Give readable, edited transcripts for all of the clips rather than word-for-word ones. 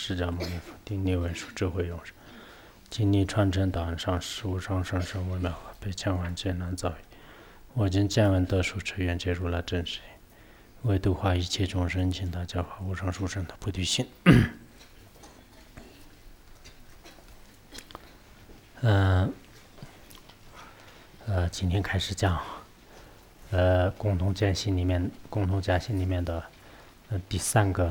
释迦牟尼佛，第六文殊智慧永生，今历传承档案上实无上甚深微妙法，被千万劫难遭遇。我今见闻得受持愿解如来真实义，为度化一切众生，请大家发无上殊胜的菩提心。今天开始讲共同见性里面的第三个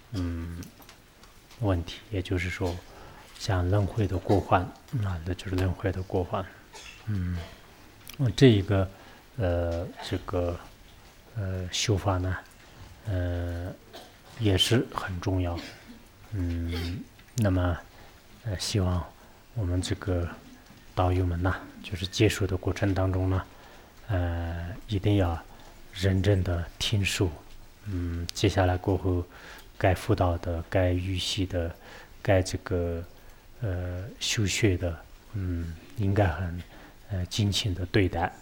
问题，也就是说像轮回的过患那就是轮回的过患。这一个修法呢也是很重要。那么希望我们这个道友们呢，就是接触的过程当中呢，一定要认真的听受。接下来过后，该辅导的、该预习的、该修学的，应该很精勤的对待。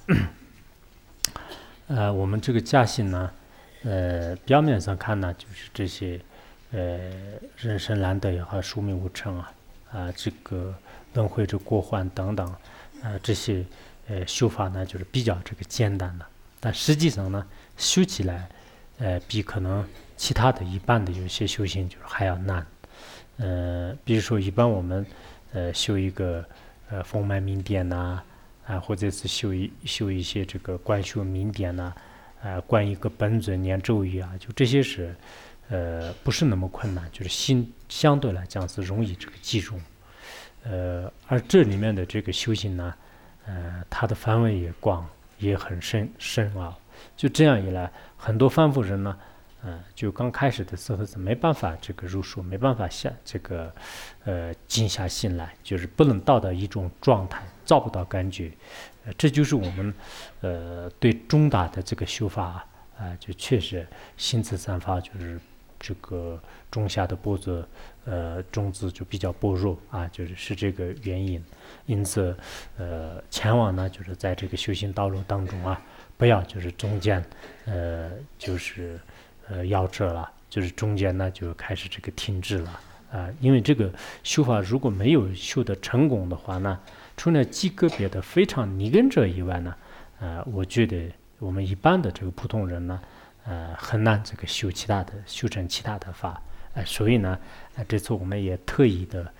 我们这个家信呢，表面上看呢，就是这些人生难得也好，寿命无常这个轮回这过患等等这些修法呢，就是比较这个简单的，但实际上呢，修起来比可能其他的一般的有些修行就是还要难。比如说一般我们修一个风脉明点或者是修一些这个观修明点观一个本尊念咒语就这些是不是那么困难，就是心相对来讲是容易这个记住。而这里面的这个修行呢，它的范围也广，也很深奥。就这样一来，很多凡夫人呢，就刚开始的时候是没办法这个入手，没办法静下心来，就是不能到达一种状态，找不到感觉。这就是我们对中大的这个修法就确实心慈三法，就是这个中下的波折种子就比较薄弱就是这个原因。因此前往呢，就是在这个修行道路当中不要就是中间就是夭折了，就是中间呢就开始这个停滞了因为这个修法如果没有修得成功的话呢，除了极个别的非常泥根者以外呢，我觉得我们一般的这个普通人呢，很难这个修成其他的法。所以呢，这次我们也特意的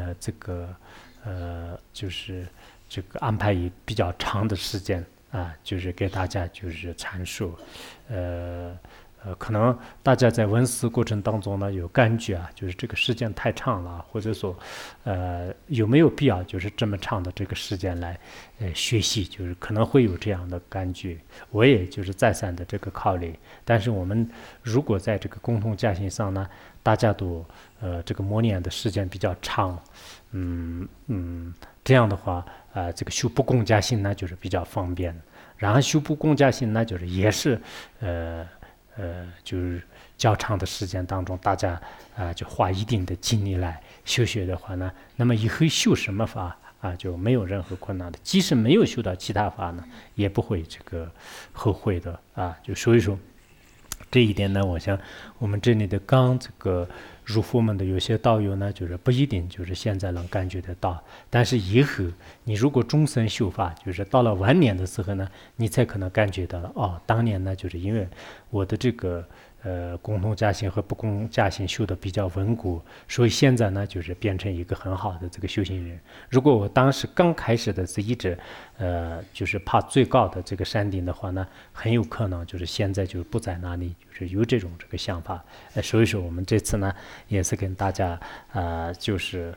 就是这个安排一比较长的时间就是给大家就是阐述。可能大家在闻思过程当中呢有感觉就是这个时间太长了，或者说有没有必要就是这么长的这个时间来学习，就是可能会有这样的感觉。我也就是再三的这个考虑，但是我们如果在这个共同家行上呢，大家都这个磨练的时间比较长，这样的话这个修不共家行呢就是比较方便。然后修不共家行呢，就是也是就是较长的时间当中，大家就花一定的精力来修学的话呢，那么以后修什么法就没有任何困难的。即使没有修到其他法呢，也不会这个后悔的就所以说这一点呢，我想我们这里的刚这个入佛门的有些道友呢，就是不一定就是现在能感觉得到，但是以后你如果终身修法，就是到了晚年的时候呢，你才可能感觉到了当年呢，就是因为我的这个共同家行和不共家行修的比较稳固，所以现在呢就是变成一个很好的这个修行人。如果我当时刚开始的是一直就是爬最高的这个山顶的话呢，很有可能就是现在就不在那里，就是有这种这个想法。所以说我们这次呢也是跟大家就是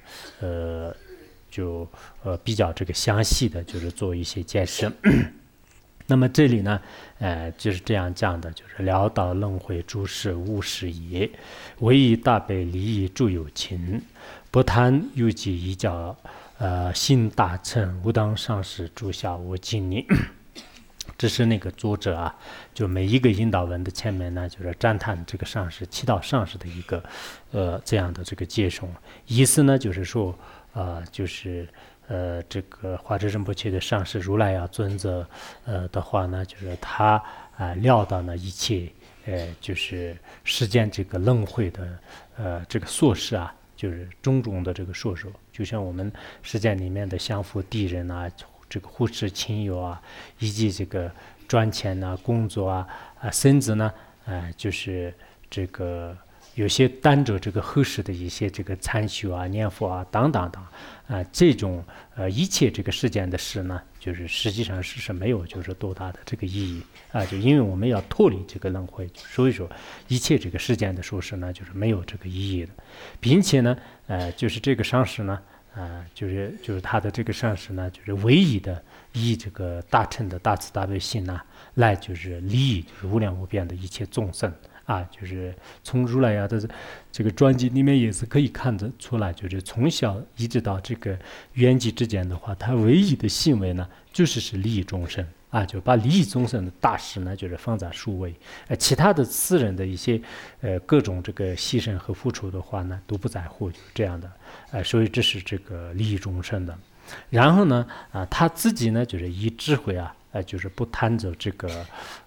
比较这个详细的就是做一些解释。那么这里呢就是这样讲的，就是了导轮回诸事无事也，唯以大悲利益诸有情，不贪有己一教心大乘，无当上师诸下无尽力。这是那个作者就每一个引导文的前面呢，就是赞叹这个上师七道上师的一个这样的这个介绍。意思呢就是说就是这个华智仁波切的上师如来尊者的话呢，就是他料到呢一切就是实践这个轮回的这个硕士就是种种的这个硕手，就像我们实践里面的相扶敌人啊，这个护持亲友啊，以及这个赚钱啊、工作啊，甚至呢，就是这个有些担着这个后世的一些这个参修啊、念佛啊等等等，这种一切这个世间的事呢，就是实际上是没有就是多大的这个意义啊，就因为我们要脱离这个轮回，所以说一切这个世间的说事呢，就是没有这个意义的，并且呢，就是这个上师呢。就是他的这个上师呢，就是唯一的以这个大乘的大慈大悲心呢，来就是利益就是无量无边的一切众生啊，就是从如来呀的这个传记里面也是可以看得出来，就是从小一直到这个圆寂之间的话，他唯一的行为呢，就是利益众生。啊，就把利益众生的大事呢，就是放在首位，其他的私人的一些各种这个牺牲和付出的话呢，都不在乎，就是这样的，所以这是这个利益众生的。然后呢，他自己呢，就是以智慧啊，就是不贪着这个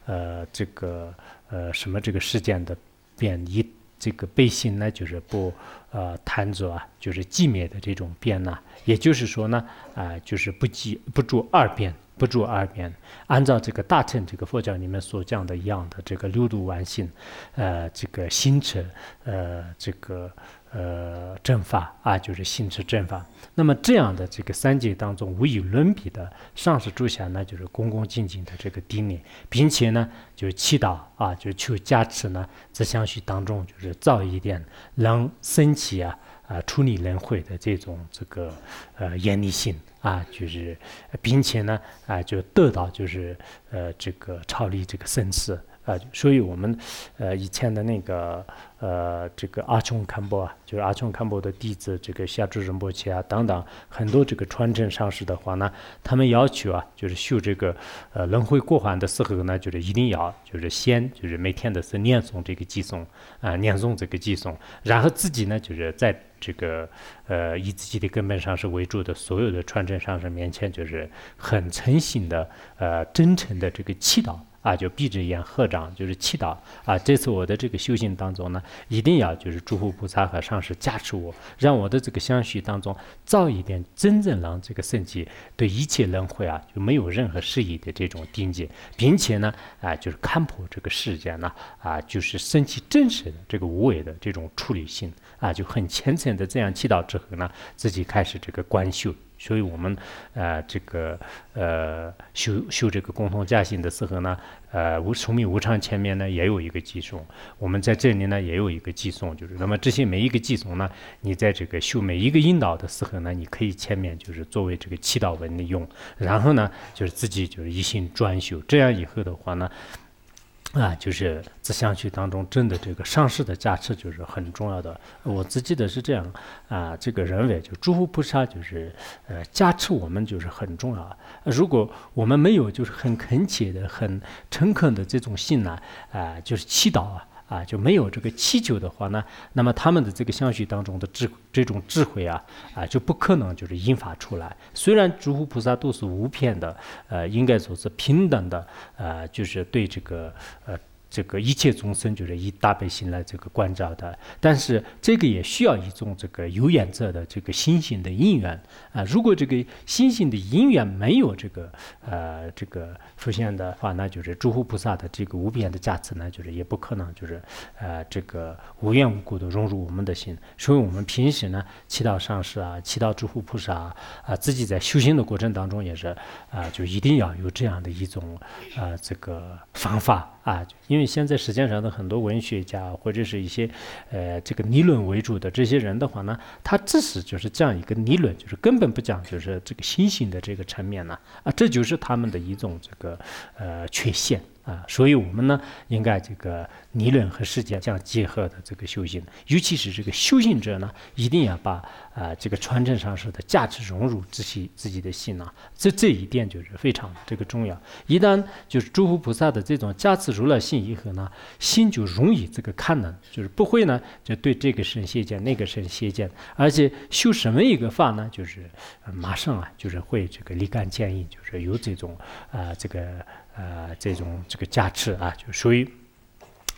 什么这个世间的变，以这个悲心呢，就是不贪着啊，就是寂灭的这种变呢，也就是说呢，就是不住二变。不住二边，按照这个大乘这个佛教里面所讲的一样的这个六度万行，这个心持，这个正法啊，就是心持正法。那么这样的这个三界当中无与伦比的上师诸侠呢，就是恭恭敬敬的这个顶礼，并且呢，就是祈祷啊，就是求加持呢，在相续当中就是造一点能升起啊。处理轮回的这种这个严厉性啊，就是并且呢就得到就是这个超离这个生死所以我们以前的那个这个阿琼堪波啊，就是阿琼堪波的弟子这个夏珠仁波切啊等等很多这个传承上师的话呢，他们要求啊，就是修这个轮回过环的时候呢，就是一定要就是先就是每天的是念诵这个偈颂念诵这个偈颂，然后自己呢就是在这个以自己的根本上是为主的所有的传承上师面前，就是很诚心的真诚的这个祈祷。就闭着眼合掌，就是祈祷这次我的这个修行当中呢，一定要就是诸佛菩萨和上师加持我，让我的这个相续当中早一点真正让这个圣迹对一切轮回就没有任何失意的这种定解，并且呢就是看破这个世间呢就是升起真实的这个无为的这种处理性就很虔诚的这样祈祷之后呢，自己开始这个观修。所以我们这个修这个共同加行的时候呢，寿命无常前面呢也有一个偈颂，我们在这里呢也有一个偈颂，就是那么这些每一个偈颂呢，你在这个修每一个引导的时候呢，你可以前面就是作为这个祈祷文的用，然后呢就是自己就是一心专修，这样以后的话呢。就是在相续当中，真的这个上师的加持就是很重要的。我自己的是这样这个认为，就诸佛菩萨就是加持我们就是很重要。如果我们没有就是很恳切的、很诚恳的这种心呢，就是祈祷就没有这个祈求的话呢，那么他们的这个相续当中的这种智慧就不可能就是引发出来。虽然诸佛菩萨都是无偏的，应该说是平等的，就是对这个一切众生就是以大悲心来这个关照的，但是这个也需要一种这个有缘者的这个心性的因缘如果这个心性的因缘没有这个出现的话，那就是诸佛菩萨的这个无边的加持呢，就是也不可能就是这个无缘无故的融入我们的心。所以我们平时呢祈祷上师祈祷诸佛菩萨自己在修行的过程当中也是就一定要有这样的一种这个方法因为现在世界上的很多文学家或者是一些这个理论为主的这些人的话呢，他只是就是这样一个理论，就是根本不讲就是这个心性的这个层面呢这就是他们的一种这个缺陷所以我们呢应该这个理论和实践相结合的这个修行，尤其是这个修行者呢，一定要把这个传承上师的价值融入自己的心这一点就是非常这个重要。一旦就是诸佛菩萨的这种加持入了心以后呢，心就容易这个看能，就是不会呢就对这个生邪见那个生邪见，而且修什么一个法呢，就是马上就是会这个立竿见影，就是有这种这种这个加持就所以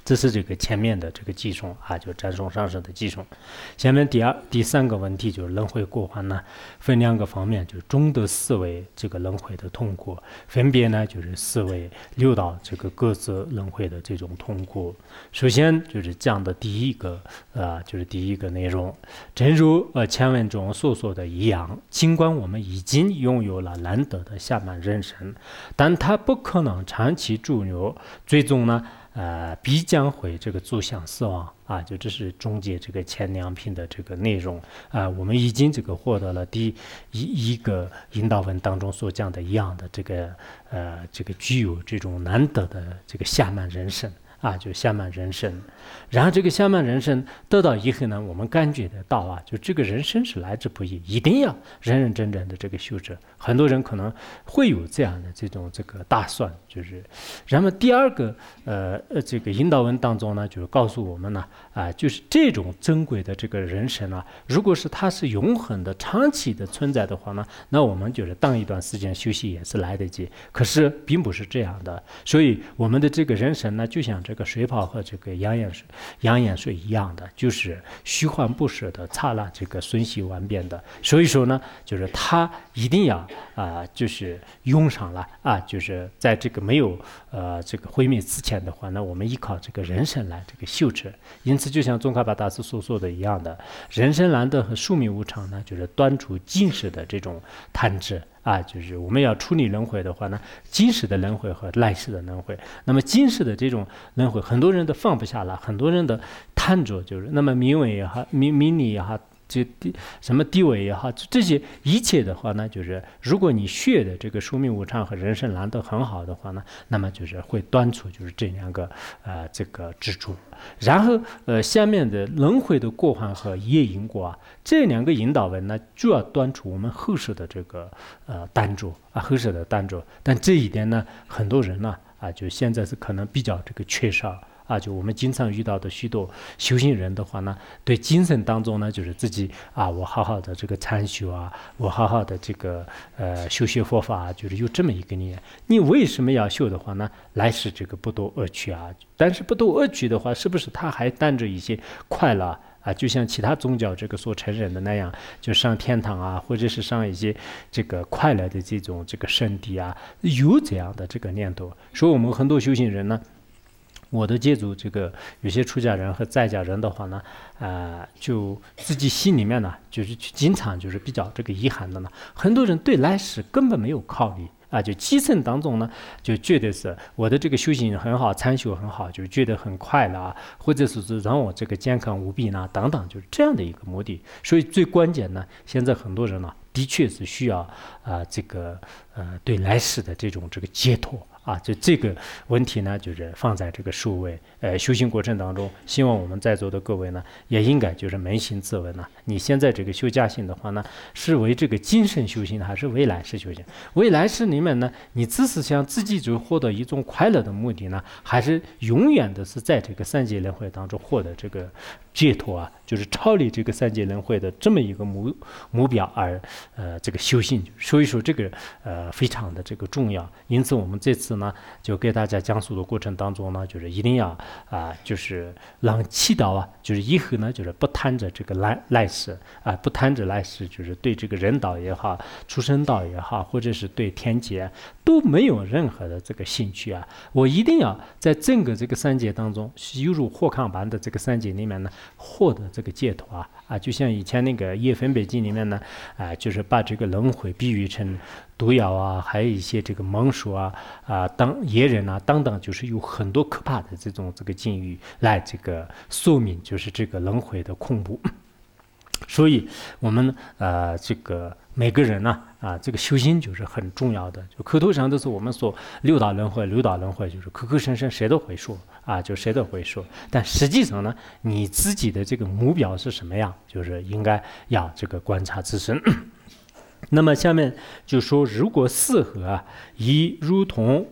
这是这个前面的这个寄送啊，就占送上升的寄送。下面第三个问题就是轮回过患呢，分两个方面，就是中的思维这个轮回的痛苦，分别呢就是思维六道这个各自轮回的这种痛苦。首先就是讲的第一个就是第一个内容，正如前文中所说的一样，尽管我们已经拥有了难得的下半人生，但它不可能长期驻留，最终呢必将会这个走向死亡啊，就这是终结这个前两品的这个内容啊。我们已经这个获得了第一个引导文当中所讲的一样的这个具有这种难得的这个下半人生啊，就下半人生。然后这个下半人生得到以后呢，我们感觉得到啊，就这个人生是来之不易，一定要认认真真的这个修持。很多人可能会有这样的这个打算，就是。然后第二个这个引导文当中呢，就是告诉我们呢就是这种珍贵的这个人生啊，如果是它是永恒的、长期的存在的话呢，那我们就是当一段时间休息也是来得及。可是并不是这样的，所以我们的这个人生呢，就像这个水泡和这个养眼水一样的，就是虚幻不实的、刹那这个瞬息万变的。所以说呢，就是它一定要就是用上了啊，就是在这个没有这个毁灭之前的话呢，我们依靠这个人生来这个修持。因此，就像宗喀巴大师所说的一样的，人生难得和寿命无常呢，就是断除今世的这种贪执啊，就是我们要处理轮回的话呢，今世的轮回和来世的轮回。那么今世的这种轮回，很多人都放不下了，很多人的贪着就是，那么名位也好，名利也好。什么地位也好，这些一切的话呢，就是如果你学的这个寿命无常和人生难得很好的话呢，那么就是会断除就是这两个这个支柱。然后下面的轮回的过患和业因果啊，这两个引导文呢，就要断除我们后世的这个单着后世的单着。但这一点呢，很多人呢就现在是可能比较这个缺少。就我们经常遇到的许多修行人的话呢，对精神当中呢，就是自己我好好的这个禅修我好好的这个修学佛法就是有这么一个念。你为什么要修的话呢？来世这个不堕恶趣但是不堕恶趣的话，是不是他还带着一些快乐就像其他宗教这个所承认的那样，就上天堂或者是上一些这个快乐的这个圣地有这样的这个念头。所以我们很多修行人呢，我的借助这个有些出家人和在家人的话呢，就自己心里面呢，就是经常就是比较这个遗憾的呢，很多人对来世根本没有考虑就基层当中呢，就觉得是我的这个修行很好，参修很好，就觉得很快乐或者是让我这个健康无病等等，就是这样的一个目的。所以最关键呢，现在很多人呢，的确是需要这个对来世的这种这个解脱。就这个问题呢，就是放在这个数位修行过程当中，希望我们在座的各位呢，也应该就是扪心自问你现在这个修家行的话呢，是为这个今生修行还是为来世修行？为来世里面呢，你只是想自己就获得一种快乐的目的呢，还是永远的是在这个三界轮回当中获得这个解脱就是超离这个三界轮回的这么一个目标而这个修行？所以说这个非常的这个重要。因此我们这次呢，就给大家讲述的过程当中呢，就是一定要就是让祈祷就是以后呢，就是不贪着这个来世不贪着来世，就是对这个人道也好，畜生道也好，或者是对天界都没有任何的这个兴趣我一定要在整个这个三界当中，犹如火炕般的这个三界里面呢，获得这个解脱就像以前那个《叶分别经》里面呢就是把这个轮回比喻成毒药还有一些这个猛兽当野人等等，就是有很多可怕的这个境遇来这个说明就是这个轮回的恐怖。所以我们这个每个人呢这个修行就是很重要的。就口头上都是我们说六道轮回，就是口口声声谁都会说就谁都会说，但实际上呢，你自己的这个目标是什么样，就是应该要这个观察自身。那么下面就说，如果四合已如同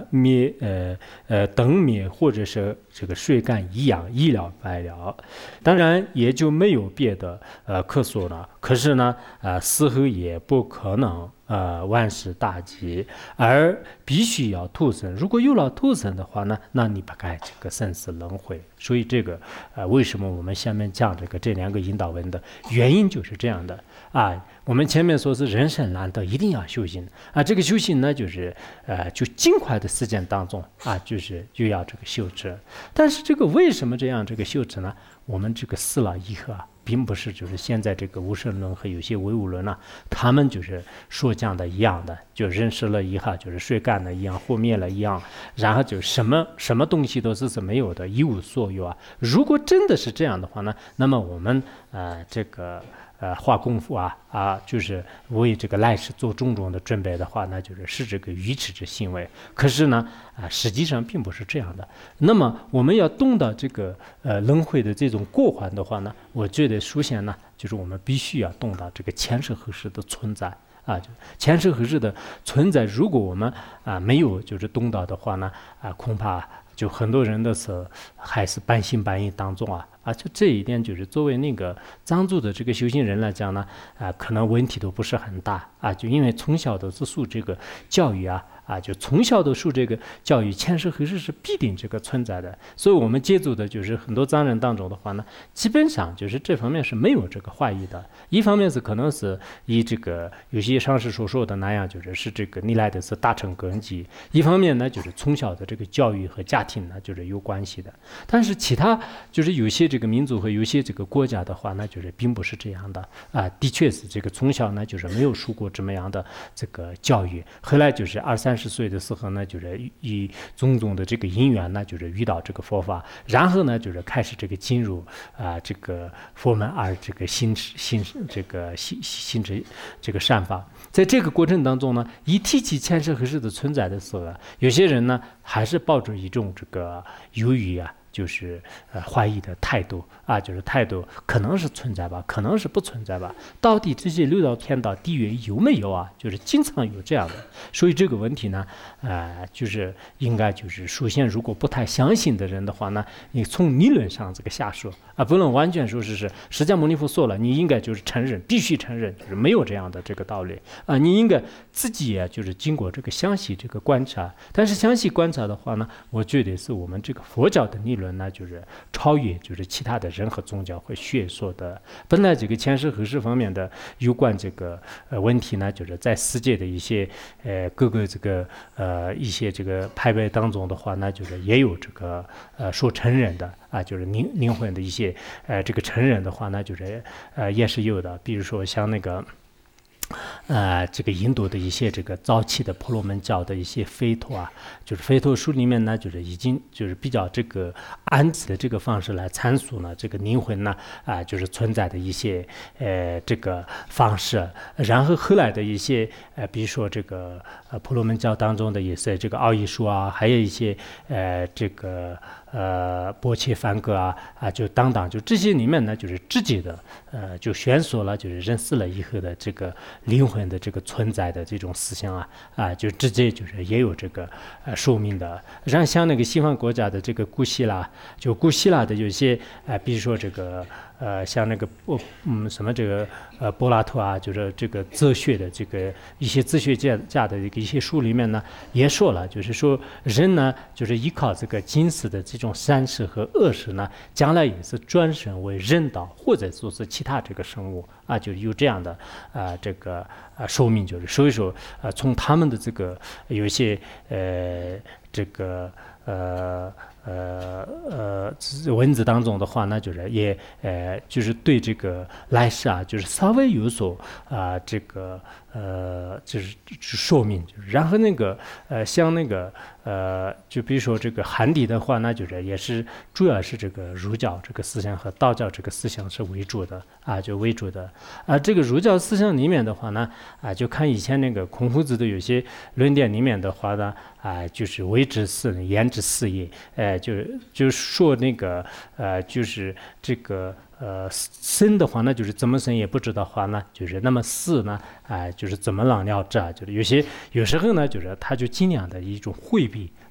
灯灭或者是这个水干一样一了百了，当然也就没有别的可说了。可是呢，四合也不可能万事大吉，而必须要投生。如果有了投生的话呢，那你不该这个生死轮回。所以这个为什么我们下面讲这两个引导文的原因就是这样的啊。我们前面说是人生难得，一定要修行啊。这个修行呢，就是就尽快的时间当中啊，就是就要这个修持。但是这个为什么这样这个修持呢？我们这个死了以后啊，并不是就是现在这个无神论和有些唯物论啊，他们就是说讲的一样的，就人死了以后就是水干了一样，火灭了一样，然后就什么东西都是没有的，一无所有啊。如果真的是这样的话呢，那么我们这个花功夫就是为这个来世做种种的准备的话，那就是这个愚痴之行为。可是呢，实际上并不是这样的。那么我们要懂得这个轮回的这种过患的话呢，我觉得首先呢，就是我们必须要懂得这个前世后世的存在啊，就前世后世的存在。如果我们没有就是懂得的话呢，恐怕就很多人的时候还是半信半疑当中就这一点，就是作为那个藏族的这个修行人来讲呢，可能问题都不是很大就因为从小都是受这个教育就从小都受这个教育，前世后世是必定这个存在的。所以我们接触的就是很多藏人当中的话呢，基本上就是这方面是没有这个怀疑的。一方面是可能是以这个有些上师所说的那样，就是这个你来的是大乘根基；一方面呢，就是从小的这个教育和家庭呢，就是有关系的。但是其他就是有些这个民族和有些这个国家的话呢，就是并不是这样的的确是这个从小呢就是没有受过这么样的这个教育，后来就是20-30岁的时候呢，就是以种种的这个因缘呢，就是遇到这个佛法，然后呢就是开始这个进入这个佛门，而这个行这个善法。在这个过程当中呢，一提起前世后世的存在的时候有些人呢还是抱着一种这个犹豫就是怀疑的态度就是态度可能是存在吧，可能是不存在吧，到底这些六道天道地狱有没有就是经常有这样的。所以这个问题呢就是应该就是首先，如果不太相信的人的话呢，你从理论上这个下说不能完全说是释迦牟尼佛说了，你应该就是承认，必须承认，就是没有这样的这个道理你应该自己就是经过这个详细这个观察。但是详细观察的话呢，我觉得是我们这个佛教的理论呢，就是超越就是其他的任何宗教和学说的。本来这个前世后世方面的有关这个问题呢，就是在世界的一些各个这个一些这个派别当中的话呢，就是也有这个说承认的就是灵魂的一些这个承认的话呢，就是也是有的。比如说像那个这个印度的一些这个早期的婆罗门教的一些吠陀就是吠陀书里面呢，就是已经就是比较这个按自的这个方式来阐述呢这个灵魂呢就是存在的一些这个方式。然后后来的一些比如说这个婆罗门教当中的一些这个奥义书还有一些这个波切梵歌就等等，就这些里面呢，就是直接的就宣说了就是人死了以后的这个灵魂的这个存在的这种思想就直接就是也有这个说明的。然后像那个西方国家的这个古希腊的有些比如说这个像那个什么这个柏拉图就是这个哲学的这个一些哲学家的一些书里面呢，也说了，就是说人呢就是依靠这个今世的这种善事和恶事呢，将来也是转生为人道或者说是其他这个生物就有这样的这个说明。就是所以说从他们的这个有一些这个文字当中的话呢，就是也就是对这个来世就是稍微有所这个就是说明。就是然后那个像那个就比如说这个汉地的话呢，就是也是主要是这个儒教这个思想和道教这个思想是为主的就为主的这个儒教思想里面的话呢就看以前那个孔夫子的有些论点里面的话呢就是为之死，言之死也就是说那个就是这个生的话呢，就是怎么生也不知道话呢，就是那么死呢就是怎么让了之就是有时候呢，就是他就尽量的一种回避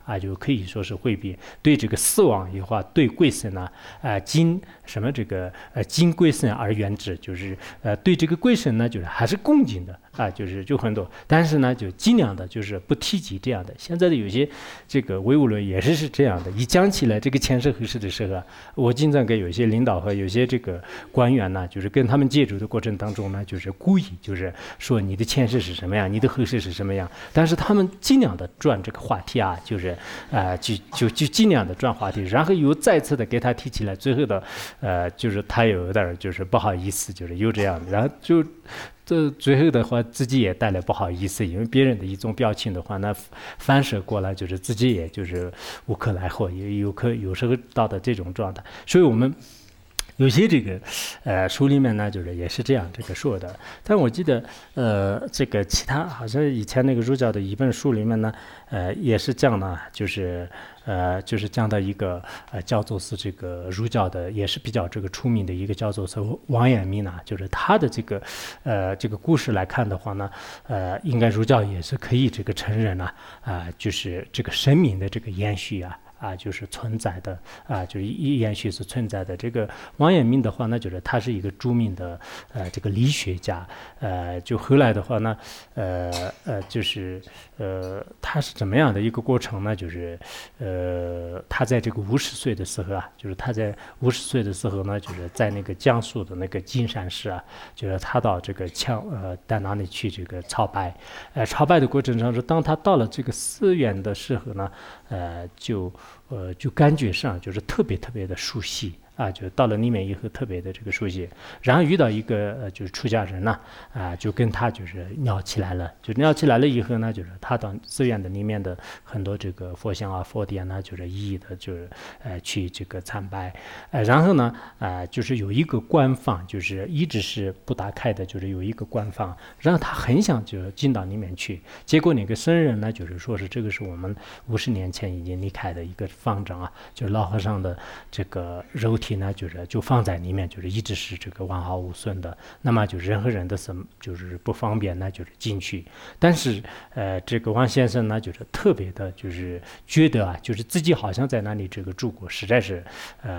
啊，就可以说是回避。对这个死亡的话，对贵神呢，敬什么这个敬贵神而远之，就是对这个贵神呢，就是还是恭敬的啊，就很多，但是呢，就尽量的就是不提及这样的。现在的有些这个唯物论也是这样的，一讲起来这个前世后世的时候，我经常给有些领导和有些这个官员呢，就是跟他们接触的过程当中呢，就是故意就是说你的前世是什么样，你的后世是什么样，但是他们尽量的转这个话题啊，就是就尽量的转话题，然后又再次的给他提起来，最后的就是他有点就是不好意思，就是有这样的，然后就。这最后的话，自己也带来不好意思，因为别人的一种表情的话，那反射过来就是自己也就是无可奈何，也有时候到的这种状态，所以我们。有些这个，书里面呢，就是也是这样这个说的。但我记得，这个其他好像以前那个儒教的一本书里面呢，也是讲的，就是讲到一个叫做是这个儒教的，也是比较这个出名的一个叫做是王阳明啊，就是他的这个故事来看的话呢，应该儒教也是可以这个承认啊，就是这个生命的这个延续啊，就是存在的啊，就是延续是存在的。这个王阳明的话呢，就是他是一个著名的这个理学家，就后来的话呢，就是他是怎么样的一个过程呢？就是他在这个50岁的时候啊，就是他在50岁的时候呢，就是在那个江苏的那个金山市啊，就是他到这个到哪里去这个朝拜，朝拜的过程中是当他到了这个寺院的时候呢，就感觉上就是特别的熟悉啊，就到了里面以后特别的这个熟悉，然后遇到一个就是出家人呢，就跟他就是聊起来了，就聊起来了以后呢，就是他到寺院的里面的很多这个佛像啊、佛典呢，就是一一的就是去这个参拜，然后呢，就是有一个官房，就是一直是不打开的，就是有一个官房，然后他很想就进到里面去，结果那个僧人呢，就是说是这个是我们50年前已经离开的一个方丈啊，就是老和尚的这个肉体呢，就放在里面，就是一直是这个完好无损的。那么就任何人的就是不方便呢，就是进去。但是这个王先生呢，就是特别的，就是觉得啊，就是自己好像在那里这个住过，实在是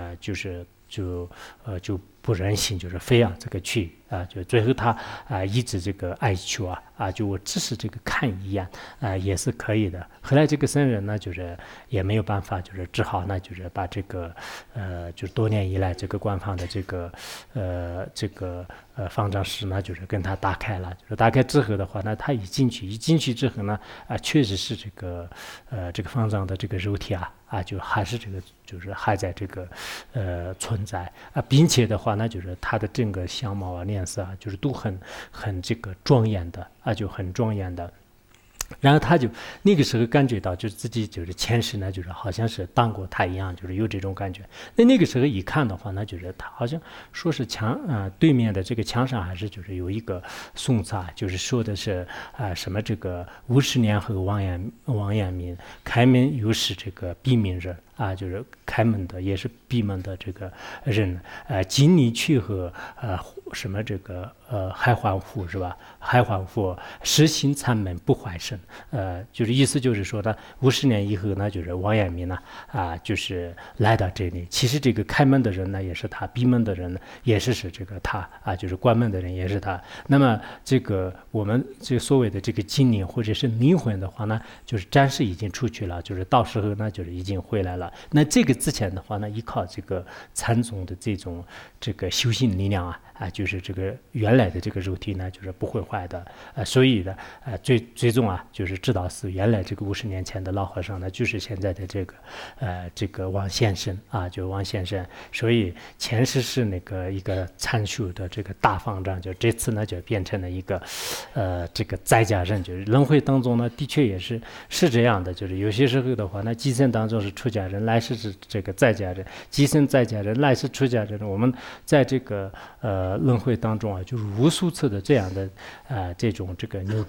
就不忍心，就是非要这个去啊，就最后他一直这个哀求就我只是这个看一眼也是可以的。后来这个僧人呢，就是也没有办法，就是只好呢，就是把这个就是多年以来这个官方的这个方丈室呢，就是跟他打开了，就是打开之后的话呢，他一进去之后呢，确实是这个方丈的这个肉体就还是这个就是还在这个存在并且的话呢，就是他的整个相貌脸色就是都很这个庄严的就很庄严的。然后他就那个时候感觉到，就是自己就是前世呢，就是好像是当过他一样，就是有这种感觉。那个时候一看的话呢，就是他好像说是对面的这个墙上还是就是有一个宋词就是说的是什么这个50年后王阳明开门又是这个闭门人就是开门的也是闭门的这个人今你去和什么这个还还复是吧？还还复实行参门不坏身，就是意思就是说呢，50年以后呢，就是王阳明呢就是来到这里。其实这个开门的人呢也是他，闭门的人呢也是这个他就是关门的人也是他。那么这个我们这个所谓的这个精灵或者是灵魂的话呢，就是暂时已经出去了，就是到时候呢就是已经回来了。那这个之前的话呢，依靠这个禅宗的这种这个修行力量就是这个原来的这个肉体呢，就是不会坏的所以呢最终就是知道是原来这个50年前的老和尚呢，就是现在的这个王先生就王先生。所以前世是那个一个禅修的这个大方丈，就这次呢就变成了一个这个在家人。就是轮回当中呢，的确也是这样的，就是有些时候的话呢，今生当中是出家人，来世是这个在家人，今生在家人，来世出家人。我们在这个轮回当中就是无数次的这样的这种这个扭转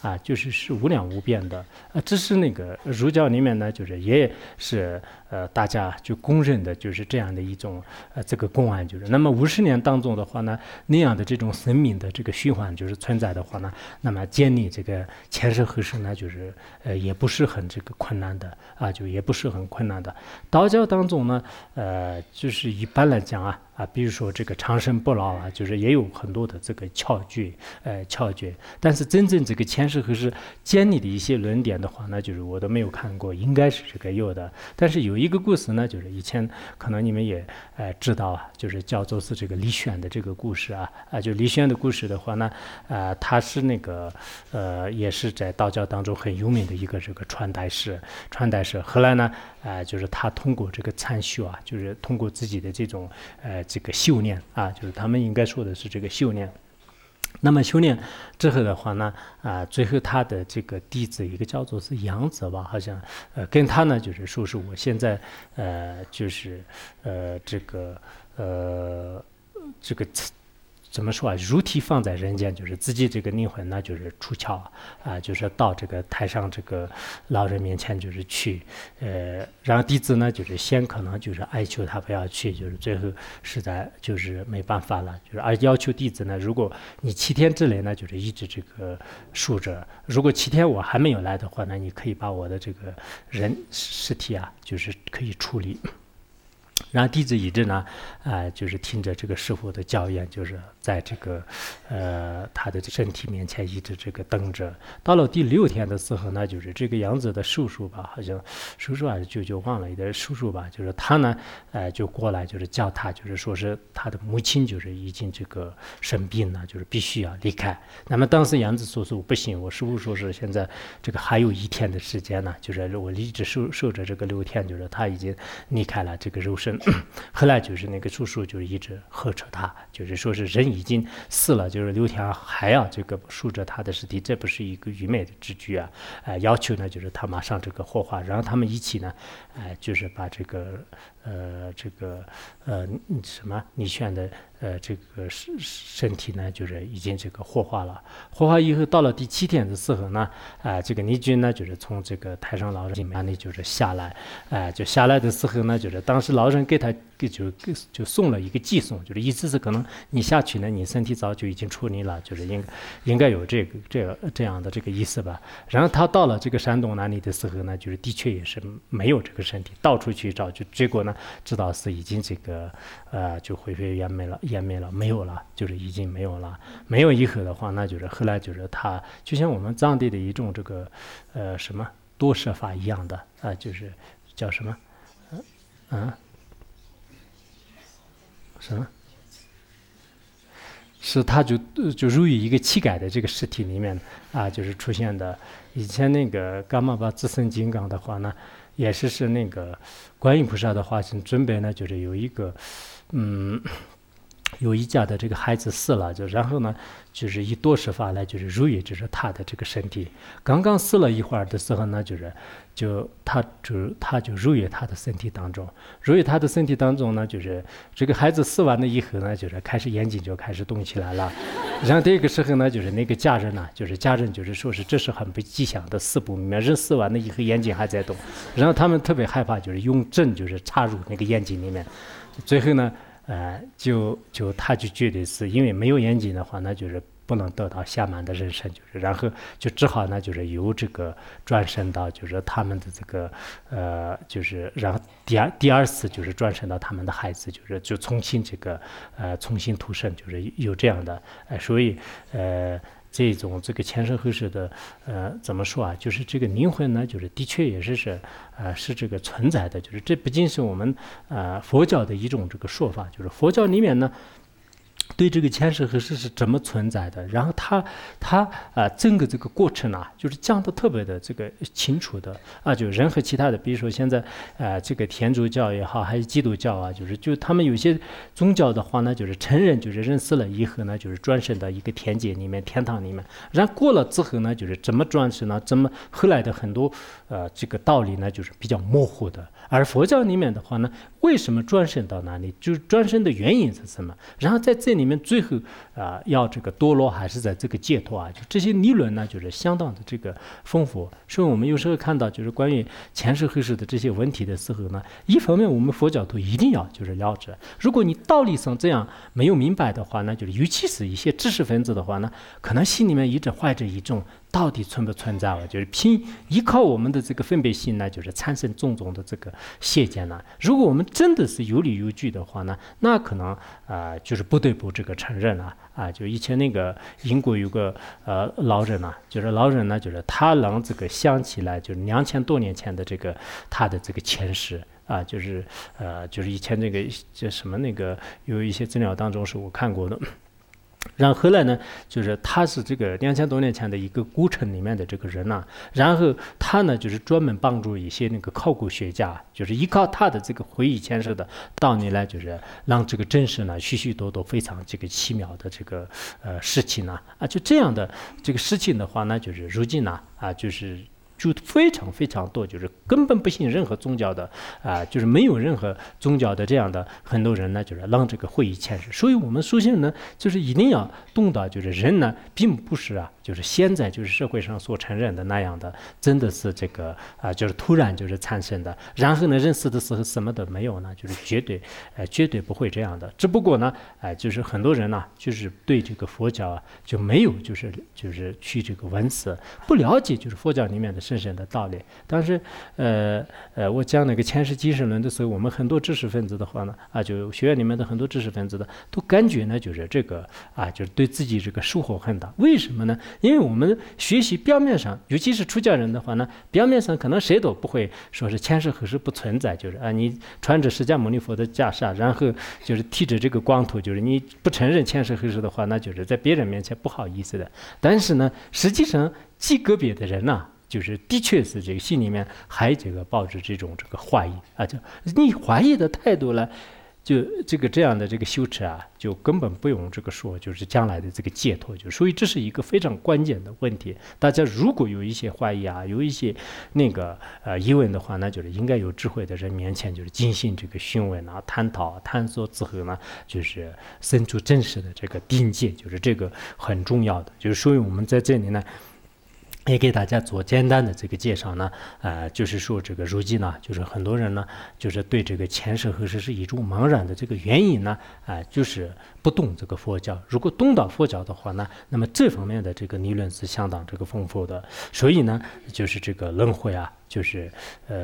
啊，就是无量无边的。这是那个儒教里面呢，就是也是大家就公认的，就是这样的一种这个公案，就是那么50年当中的话呢，那样的这种生命的这个循环就是存在的话呢，那么建立这个前世后世呢，就是也不是很这个困难的啊，就也不是很困难的。道教当中呢，就是一般来讲啊，比如说这个长生不老啊，就是也有很多的这个窍诀，但是真正这个前世后世建立的一些论点的话呢，就是我都没有看过，应该是这个有的。但是有一个故事呢，就是以前可能你们也知道啊，就是叫做是这个李轩的这个故事就李轩的故事的话呢，他是那个也是在道教当中很有名的一个这个传代士。后来呢，就是他通过这个参修啊，就是通过自己的这种这个修炼啊，就是他们应该说的是这个修炼。那么修炼之后的话呢，最后他的这个弟子一个叫做是杨子吧，好像跟他呢就是说是我现在就是这个怎么说啊？如体放在人间，就是自己这个灵魂呢，就是出窍就是到这个台上这个老人面前，就是去让弟子呢，就是先可能就是哀求他不要去，就是最后实在就是没办法了，就是而要求弟子呢，如果你7天之内呢，就是一直这个竖着，如果7天我还没有来的话呢，你可以把我的这个尸体就是可以处理。然后弟子一直呢，就是听着这个师傅的教言，就是在这个他的身体面前一直这个等着。到了第6天的时候呢，就是这个杨子的叔叔吧，好像叔叔就忘了一个叔叔吧，就是他呢，就过来就是叫他，就是说是他的母亲就是已经这个生病了，就是必须要离开。那么当时杨子说不行，我师傅说是现在这个还有1天的时间呢，就是我一直受着这个6天，就是他已经离开了这个肉身。后来就是那个叔叔就一直呵斥他，就是说是人已经死了，就是6天还要这个竖着他的尸体，这不是一个愚昧的之举要求呢就是他马上这个火化，然后他们一起呢，就是把这个李轩的这个身体呢，就是已经这个火化了。火化以后，到了第7天的时候呢，这个倪军呢，就是从这个太上老人那里就是下来，就下来的时候呢，就是当时老人给他就送了一个寄送，就是意思是可能你下去呢，你身体早就已经处理了，就是应该有这样的这个意思吧。然后他到了这个山东那里的时候呢，就是的确也是没有这个身体，到处去找，就结果呢，知道是已经这个就灰飞烟灭了，没有了，就是已经没有了。没有以后的话，那就是后来就是他就像我们藏地的一种这个什么多舍法一样的就是叫什么什么？是他就入于一个气改的这个尸体里面就是出现的。以前那个噶玛巴自身金刚的话呢，也是那个观音菩萨的化身准备呢，就是有一个有一家的这个孩子死了，然后呢，就是以多舍法来就是入于就是他的这个身体。刚刚死了一会儿的时候呢，他就入于他的身体当中，呢，就是这个孩子死完了以后呢，就是开始眼睛就开始动起来了。然后这个时候呢，就是那个家人就是说是这是很不吉祥的，死不明，人死完了以后眼睛还在动，然后他们特别害怕，就是用针就是插入那个眼睛里面，最后呢。他就觉得是因为没有眼睛的话，那就是不能得到下满的人生，就是然后就只好呢就是由这个转生到就是他们的这个就是然后第二次就是转生到他们的孩子，就重新这个重新投生，就是有这样的所以这种这个前生后世的怎么说就是这个灵魂呢，就是的确也是这个存在的，就是这不仅是我们佛教的一种这个说法，就是佛教里面呢对这个前世和世是怎么存在的，然后他整个这个过程就是讲的特别的这个清楚的就人和其他的，比如说现在这个天主教也好，还是基督教就他们有些宗教的话呢，就是承认就是人死了以后呢，就是转生到一个天界里面、天堂里面，然后过了之后呢，就是怎么转生呢？怎么后来的很多这个道理呢，就是比较模糊的。而佛教里面的话呢，为什么转生到哪里？就是转生的原因是什么？然后在这里里面最后要这个堕落还是在这个解脱啊，就这些理论呢就是相当的这个丰富。所以我们有时候看到就是关于前世后世的这些问题的时候呢，一方面我们佛教徒一定要就是了解，如果你道理上这样没有明白的话呢，就是尤其是一些知识分子的话呢，可能心里面一直怀着一种到底存不存在啊，就是依靠我们的这个分别心呢，就是产生种种的这个邪见呢。如果我们真的是有理有据的话呢，那可能就是不得不这个承认了就以前那个英国有个老人呢，就是老人呢，就是他能这个想起来，就是2000多年前的这个他的这个前世。就是以前那个什么那个有一些资料当中是我看过的。然后后来呢，就是他是这个2000多年前的一个古城里面的这个人然后他呢就是专门帮助一些那个考古学家，就是依靠他的这个回忆前世的道理来，就是让这个真实呢许许多多非常这个奇妙的这个事情就这样的这个事情的话呢，就是如今就非常非常多，就是根本不信任何宗教的就是没有任何宗教的这样的很多人呢，就是让这个会议前世。所以我们首先呢，就是一定要懂得，就是人呢，并不是就是现在就是社会上所承认的那样的，真的是这个就是突然就是产生的，然后呢，人死的时候什么都没有呢，就是绝对不会这样的。只不过呢，就是很多人呢，就是对这个佛教就没有就是去这个闻思，不了解就是佛教里面的深深的道理。但是我讲那个前世今生论的时候，我们很多知识分子的话呢就学院里面的很多知识分子的都感觉呢，就是这个就是对自己这个收获很大。为什么呢？因为我们学习表面上，尤其是出家人的话呢，表面上可能谁都不会说是前世后世不存在，就是你穿着释迦牟尼佛的袈裟，然后就是剃着这个光头，就是你不承认前世后世的话，那就是在别人面前不好意思的。但是呢，实际上极个别的人就是的确是这个心里面还这个抱着这种这个怀疑就你怀疑的态度了，就这样的这个羞耻就根本不用这个说，就是将来的这个解脱，所以这是一个非常关键的问题。大家如果有一些怀疑有一些那个疑问的话，那就是应该有智慧的人面前就是进行这个询问探讨探索之后呢，就是生出真实的这个定见，就是这个很重要的。就是所以我们在这里呢，也给大家做简单的这个介绍呢，就是说这个如今呢，就是很多人呢，就是对这个前世后世是一种茫然的这个原因呢，就是不懂这个佛教。如果懂到佛教的话呢，那么这方面的这个理论是相当这个丰富的。所以呢，就是这个轮回就是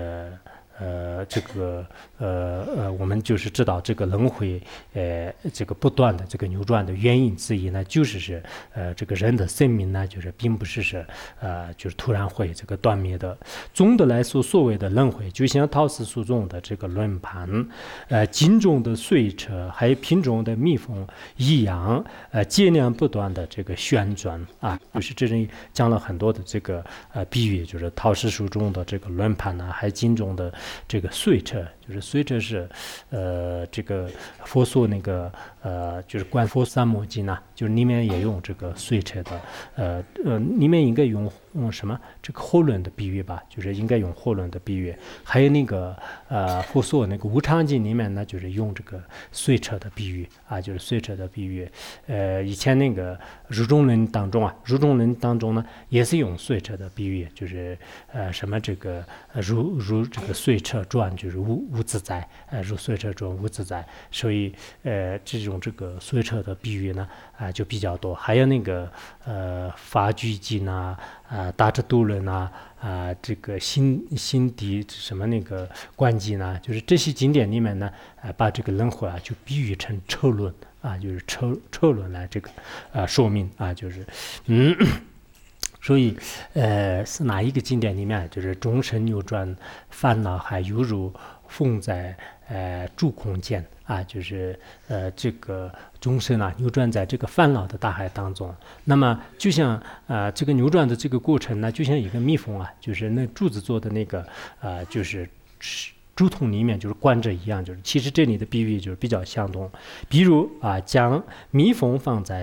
我们就是知道这个轮回，这个不断的这个扭转的原因之一呢，就是这个人的生命呢，就是并不是就是突然会这个断灭的。总的来说，所谓的轮回，就像陶瓷书中的这个轮盘，金中的水车，还有瓶中的蜜蜂一样，接连不断的这个旋转就是这里讲了很多的这个比喻，就是陶瓷书中的这个轮盘还有金中的这个水车，就是水车是这个佛说那个就是观佛三摩经就是里面也用这个水车的里面应该用什么这个火轮的比喻吧，就是应该用火轮的比喻。还有那个佛说那个无常经里面呢，就是用这个水车的比喻就是水车的比喻。以前那个入中论当中呢也是用水车的比喻，就是什么这个如这个水车转，就是无自在，如水车转无自在。所以这种这个水车的比喻呢就比较多。还有那个法句经大智度论这个心地什么那个观经就是这些经典里面呢把这个轮回就比喻成车轮就是车轮来这个说明就是所以是哪一个经典里面，就是终身扭转烦恼，还犹如风在诸空间就是这个终身扭转在这个烦恼的大海当中。那么就像这个扭转的这个过程呢，就像一个蜜蜂就是那柱子做的那个就是竹筒里面就是关着一样，就是其实这里的比喻就是比较相同。比如将蜜蜂放在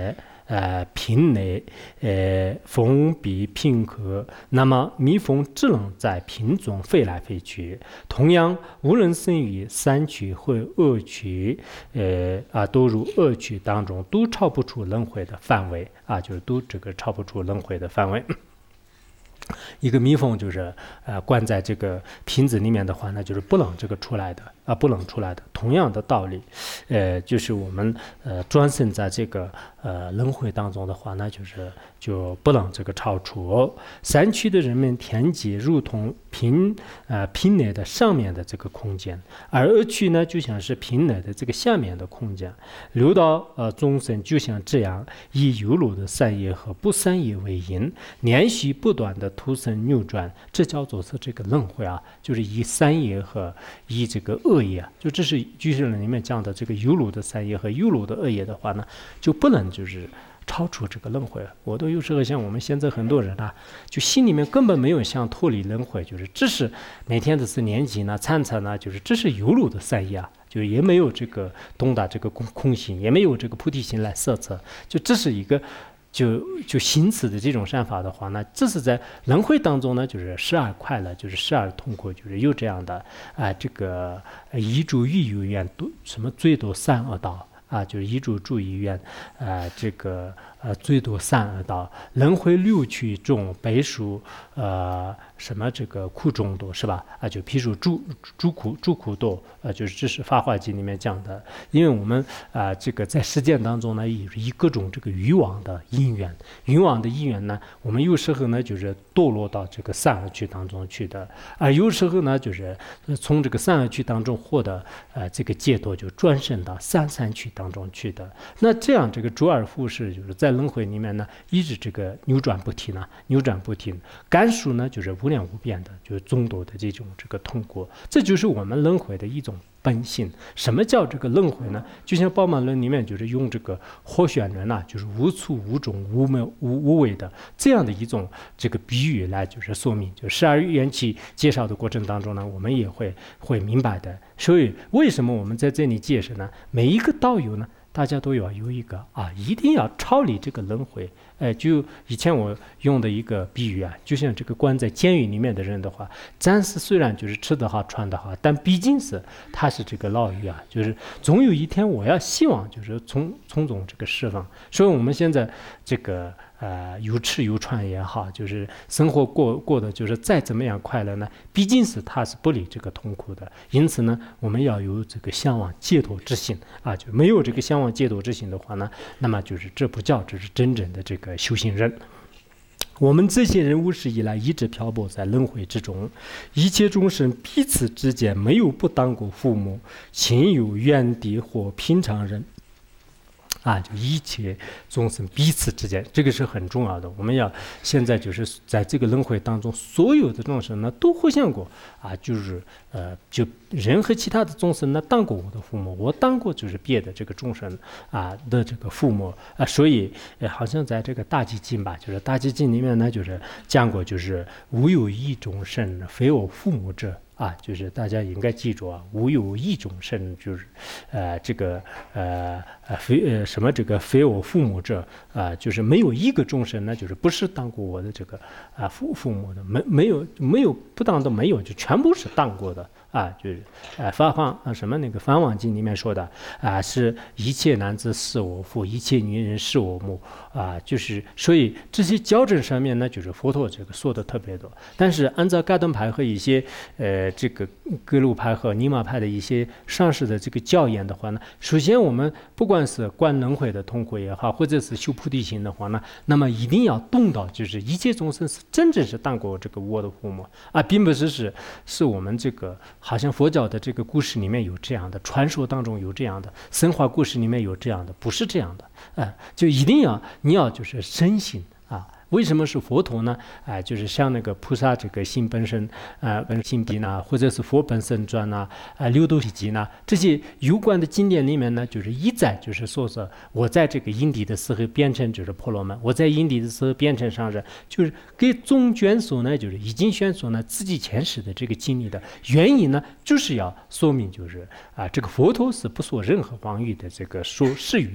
瓶内风比平和，那么蜜蜂只能在瓶中飞来飞去。同样，无论生于三区或二区，都入二区当中，都超不出轮回的范围啊，就是都这个超不出轮回的范围。一个蜜蜂就是关在这个瓶子里面的话呢，就是不能这个出来的啊，不能出来的。同样的道理，就是我们转生在这个轮回当中的话呢，就不能这个超出。三区的人们天际如同瓶内的上面的这个空间，而二区呢就像是瓶内的这个下面的空间。六道众生就像这样，以有漏的善业和不善业为因，连续不断的徒生扭转，这叫做是这个轮回啊，就是以善业和以这个恶业啊，就这是居士论里面讲的这个有漏的善业和有漏的恶业的话呢，就不能就是超出这个轮回。我都有时候像我们现在很多人啊，就心里面根本没有想脱离轮回，就是只是每天都是念经呢、参禅呢，就是这是有漏的善业啊，就也没有这个懂得这个空心，也没有这个菩提心来摄测，就这是一个。就行此的这种善法的话呢，这是在轮回当中呢，就是时而快乐，就是时而痛苦，就是有这样的这个遗嘱欲有愿多什么最多三恶道啊，就是遗嘱注意愿这个最多三恶道，轮回六趣中北属什么这个苦中多是吧？就譬如诸苦多，就是这是《法华经》里面讲的。因为我们这个在实践当中呢，以各种这个欲望的因缘呢，我们有时候呢就是堕落到这个三恶趣当中去的，而有时候呢就是从这个三恶趣当中获得这个解脱，就转生到三趣当中去的。那这样这个周而复始，就是在轮回里面呢，一直这个扭转不停，感受呢就是无量无边的，就是众多的这种这个痛苦，这就是我们轮回的一种本性。什么叫这个轮回呢？就像《宝鬘论》里面就是用这个活旋轮啊，就是无处无种无为的这样的一种这个比喻来就是说明，就12缘起介绍的过程当中呢，我们也会明白的。所以为什么我们在这里解释呢？每一个道友呢，大家都要有一个一定要超离这个轮回。就以前我用的一个比喻啊，就像这个关在监狱里面的人的话，暂时虽然就是吃得好穿得好，但毕竟他是这个牢狱啊，就是总有一天我要希望就是从中这个释放。所以我们现在这个有吃有穿也好，就是生活过得就是再怎么样快乐呢，毕竟他是不离这个痛苦的。因此呢，我们要有这个向往解脱之心啊，就没有这个向往解脱之心的话呢，那么就是这不叫这是真正的这个修行人。我们这些人无始以来一直漂泊在轮回之中，一切众生彼此之间没有不当过父母、亲友、远弟或平常人。就一切众生彼此之间，这个是很重要的。我们要现在就是在这个轮回当中，所有的众生呢都互相过就是就人和其他的众生呢当过我的父母，我当过就是别的这个众生的这个父母所以好像在这个大寂经吧，就是大寂经里面呢就是讲过，就是无有一众生非我父母者。就是大家应该记住无有一种生，就是这个什么这个非我父母者就是没有一个众生呢，就是不是当过我的这个父母的，没有不当的没有，就全部是当过的就是什么那个《梵网经》里面说的是一切男子是我父，一切女人是我母就是所以这些教证上面呢，就是佛陀这个说的特别多。但是按照噶当派和一些这个格鲁派和尼玛派的一些上师的这个教言的话呢，首先我们不管是观轮回的痛苦也好，或者是修菩提心的话呢，那么一定要动到就是一切众生是真正是当过这个我的父母并不是我们这个好像佛教的这个故事里面有这样的，传说当中有这样的，神话故事里面有这样的，不是这样的就一定要你要就是深信为什么是佛陀呢？就是像那个菩萨这个心本身本心集呢，或者是佛本身传六度集呢，这些有关的经典里面呢，就是一再就是说是我在这个因地的时候变成就是婆罗门，我在因地的时候变成上人，就是给总卷所呢，就是已经选所呢自己前世的这个经历的原因呢，就是要说明就是这个佛陀是不说任何妄语的这个说是语者。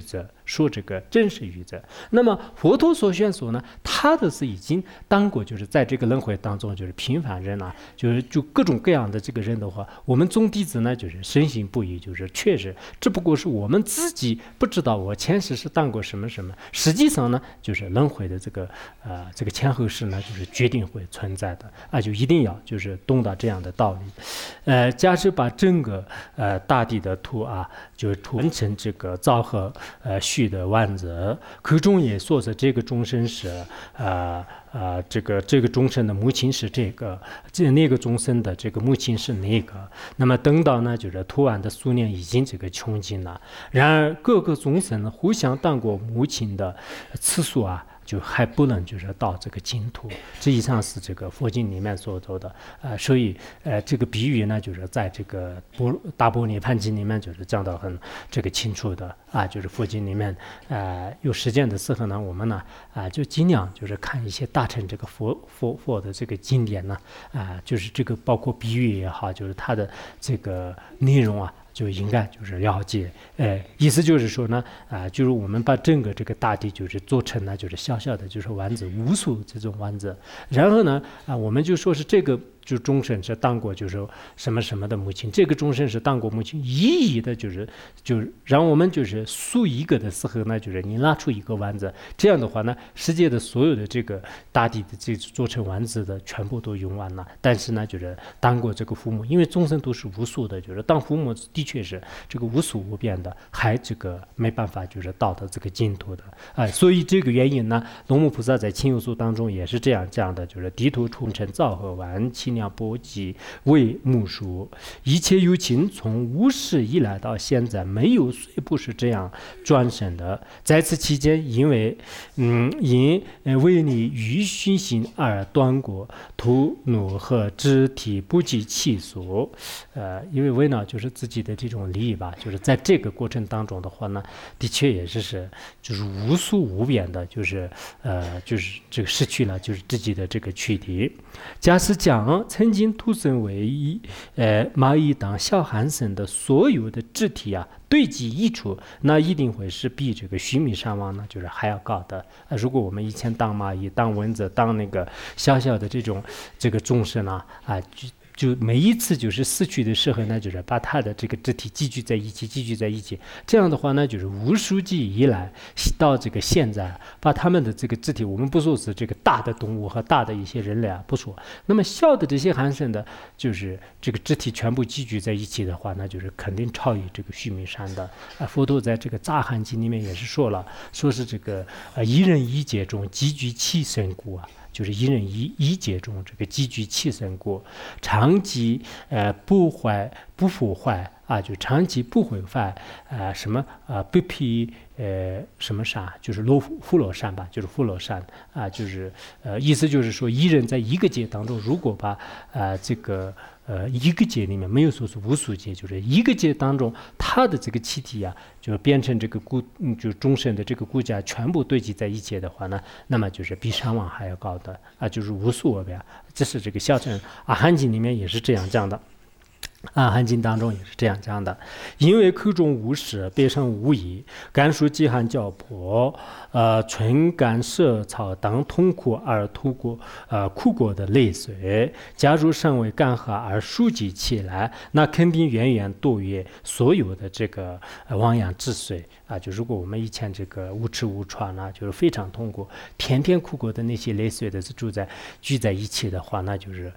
说这个真实原则。那么佛陀所宣说呢，他的是已经当过，就是在这个轮回当中，就是平凡人啊，就各种各样的这个人的话，我们众弟子呢，就是深信不疑，就是确实，只不过是我们自己不知道我前世是当过什么什么，实际上呢，就是轮回的这个前后世呢，就是决定会存在的啊，就一定要就是懂得这样的道理。假使把整个大地的图啊，就完成这个造和序的完则，口中也说是这个众生是这个众生的母亲是那个众生的这个母亲是那个。那么等到呢，就是图案的数年已经这个穷尽了，然而各个众生呢互相当过母亲的次数啊，就还不能就是到这个净土。这以上是这个佛经里面所说的所以这个比喻呢，就是在这个大般涅槃经里面就是讲到很这个清楚的啊，就是佛经里面有时间的时候呢，我们呢就尽量就是看一些大乘这个佛的这个经典呢就是这个包括比喻也好，就是它的这个内容啊，就应该就是了解。意思就是说呢就是我们把整个这个大地就是做成呢就是小小的就是丸子，无数这种丸子，然后呢我们就说是这个就众生是当过就是什么什么的母亲，这个众生是当过母亲，一一的就是让我们就是数一个的时候呢，就是你拿出一个丸子，这样的话呢，世界的所有的这个大地的这做成丸子的全部都用完了。但是呢，就是当过这个父母，因为众生都是无数的，就是当父母的确是这个无数无边的，还这个没办法就是到的这个净土的所以这个原因呢，龙母菩萨在清幽书当中也是这样讲的，就是地土冲尘造和丸清凉波及为木书，一切有情从无始以来到现在，没有谁不是这样转生的。在此期间，因为为你于虚心而断过土怒和肢体不计其数，因为为呢就是自己的这种利益吧，就是在这个过程当中的话呢，的确也是就是无数无边的，就是这个失去了就是自己的这个躯体。假使将曾经土生为蚂蚁当小寒生的所有的肢体啊对积一处，那一定会是比这个须弥山王呢就是还要高的。如果我们以前当蚂蚁、当蚊子、当那个小小的这个众生啊就每一次就是死去的时候呢，就是把他的这个肢体积聚在一起，这样的话呢，就是无数季以来到这个现在，把他们的这个肢体，我们不说是这个大的动物和大的一些人类啊，不说，那么小的这些寒生的，就是这个肢体全部积聚在一起的话，那就是肯定超越这个须弥山的。佛陀在这个杂含经里面也是说了，说是这个一人一劫中积聚七身故啊。就是一人一劫中这个积聚七身故，长期不腐坏啊，就长期不毁坏什么不披什么山，就是富罗山吧，就是富罗山就是意思就是说，一人在一个劫当中，如果把这个一个劫里面没有说是无数劫，就是一个劫当中，它的这个气体啊，就变成这个就众生的这个骨架全部堆积在一起的话呢，那么就是比山王还要高的就是无数无边。这是这个小乘阿含经里面也是这样讲的。阿含经当中也是这样讲的，因为口中无实，背上无疑，甘肃饥寒交迫，纯甘涉草当痛苦而吐过苦过的泪水，假如尚未干涸而蓄积起来，那肯定远远多于所有的这个汪洋之水就如果我们以前这个无吃无穿就是非常痛苦，天天哭过的那些泪水的是聚在一起的话，那就是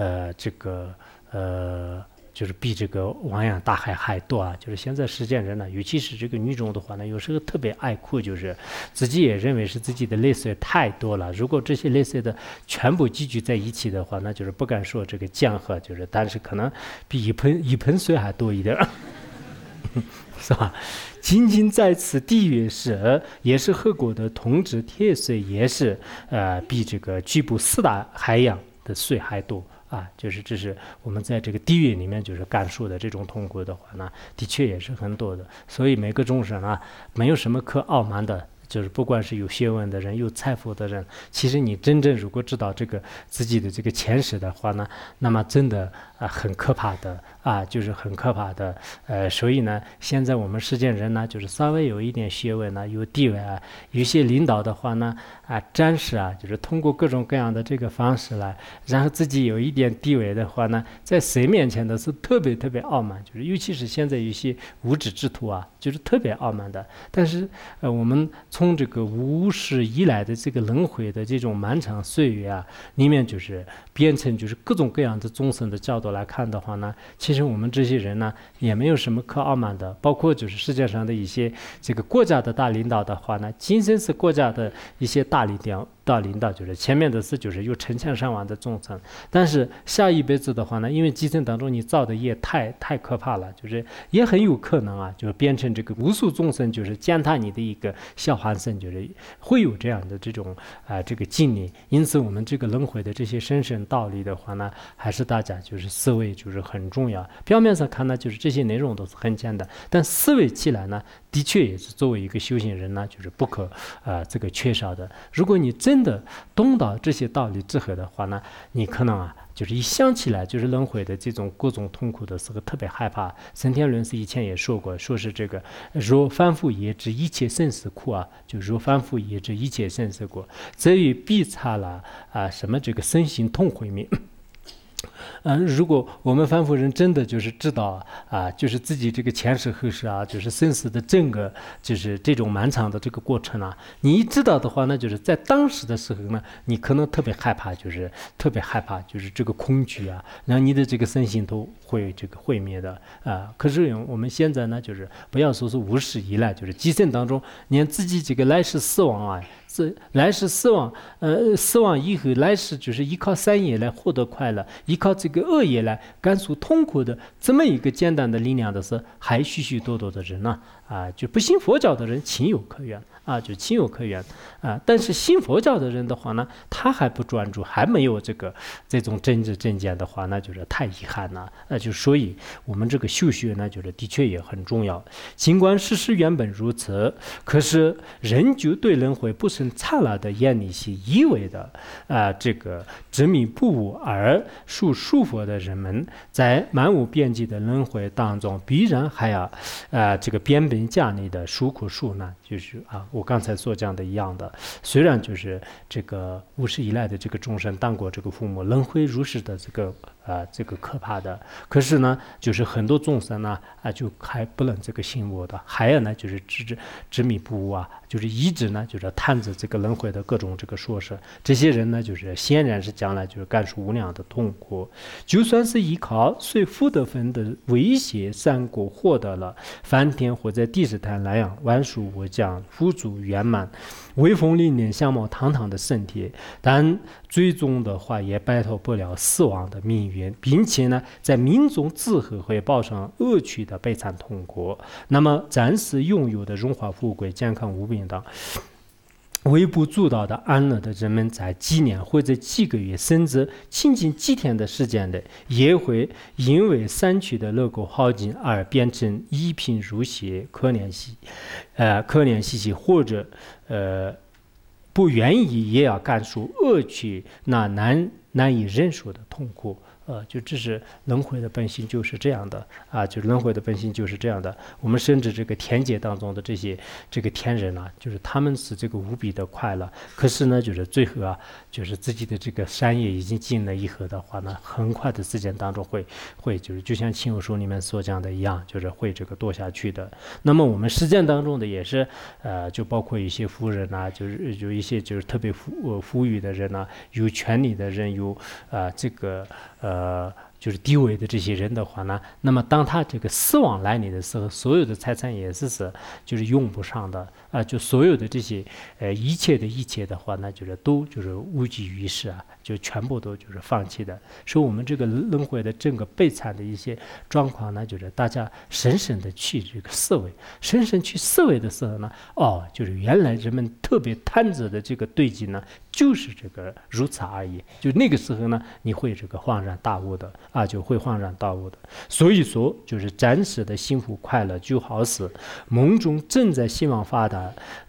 就是比这个汪洋大海还多就是现在世间人呢，尤其是这个女众的话呢，有时候特别爱哭，就是自己也认为是自己的泪水太多了。如果这些泪水的全部积聚在一起的话，那就是不敢说这个江河，就是但是可能比一盆水还多一点是吧？仅仅在此地狱时，也是河国的同质铁水，也是比这个局部4大海洋的水还多。就是这是我们在这个地狱里面就是感受的这种痛苦的话呢，的确也是很多的。所以每个众生没有什么可傲慢的，就是不管是有学问的人，有财富的人，其实你真正如果知道这个自己的这个前世的话呢，那么真的很可怕的啊，就是很可怕的。所以呢，现在我们世间人呢，就是稍微有一点学问呢，有地位啊，有些领导的话呢，暂时就是通过各种各样的这个方式来，然后自己有一点地位的话呢，在谁面前的是特别特别傲慢，就是尤其是现在有些无知之徒啊，就是特别傲慢的。但是我们从这个无始以来的这个轮回的这种漫长岁月啊，里面就是变成就是各种各样的众生的角度来看的话呢，其实我们这些人呢也没有什么可傲慢的，包括就是世界上的一些这个国家的大领导的话呢，今生是国家的一些大领导，就是前面的是就是有成千上万的众生，但是下一辈子的话呢，因为今生当中你造的业太可怕了，就是也很有可能啊，就是变成这个无数众生就是践踏你的一个小孩生，就是会有这样的这种这个经历。因此我们这个轮回的这些深深道理的话呢，还是大家就是思维就是很重要。表面上看呢，就是这些内容都是很简单，但思维起来呢，的确也是作为一个修行人呢，就是不可这个缺少的。如果你真的懂到这些道理之后的话呢，你可能就是一想起来就是轮回的这种各种痛苦的时候特别害怕。沈天论师以前也说过，说是这个若凡夫也知一切生死苦就若凡夫也知一切生死苦，则于必差了什么这个身心痛毁灭。如果我们凡夫人真的就是知道就是自己这个前世后世就是生死的整个就是这种漫长的这个过程你一知道的话呢，就是在当时的时候呢，你可能特别害怕，就是特别害怕，就是这个恐惧然后你的这个身心都会这个毁灭的可是我们现在呢，就是不要说是无始以来，就是今生当中，连自己这个来世死亡来世死亡以后，来世就是依靠善业来获得快乐，依靠这个恶业来感受痛苦的这么一个简单的力量的时候，还许许多多的人就不信佛教的人情有可原就情有可原但是信佛教的人的话呢，他还不专注，还没有这种真知正见的话，那就是太遗憾了就所以我们这个修学呢，就是的确也很重要。尽管事实原本如此，可是仍旧对轮回不生刹那的眼里是以为的这个执迷不悟而受束缚的人们，在漫无边际的轮回当中，必然还要这个变本加厉的受苦受难，就是我刚才所讲的一样的。虽然就是这个无始以来的这个众生当过这个父母，轮回如是的这个可怕的，可是呢，就是很多众生呢就还不能这个信我的，还有呢就是执迷不悟就是一直呢就是探着这个轮回的各种这个说事，这些人呢就是显然是将来就是感受无量的痛苦。就算是依靠随福德分的威胁善果获得了梵天或者第十坛那样万殊无疆富足圆满威风凛凛相貌堂堂的身体，但最终的话也摆脱不了死亡的命运，并且呢在命中自后会报上恶趣的悲惨痛苦。那么暂时拥有的荣华富贵健康无病等微不足道的安乐的人们，在几年或者几个月甚至仅仅几天的时间内，也会因为散去的乐果耗尽而变成一贫如洗可怜兮兮，或者不愿意也要感受恶趣那难以忍受的痛苦。就这是轮回的本性就是这样的就是轮回的本性就是这样的。我们甚至这个天界当中的这个天人就是他们是这个无比的快乐，可是呢就是最后就是自己的这个善业已经尽了以后的话呢，很快的时间当中会就是就像亲友书里面所讲的一样，就是会这个堕下去的。那么我们实践当中的也是就包括一些富人就是有一些就是特别富裕的人有权利的人，有这个就是地位的这些人的话呢，那么当他这个死亡来临的时候，所有的财产也是就是用不上的就所有的这些一切的话呢，就是都就是无济于事就全部都就是放弃的。所以我们这个轮回的整个悲惨的一些状况呢，就是大家深深的去这个思维，深深去思维的时候呢，就是原来人们特别贪着的这个对境呢，就是这个如此而已。就那个时候呢，你会这个恍然大悟的就会恍然大悟的。所以说，就是暂时的幸福快乐，就好似梦中正在希望发达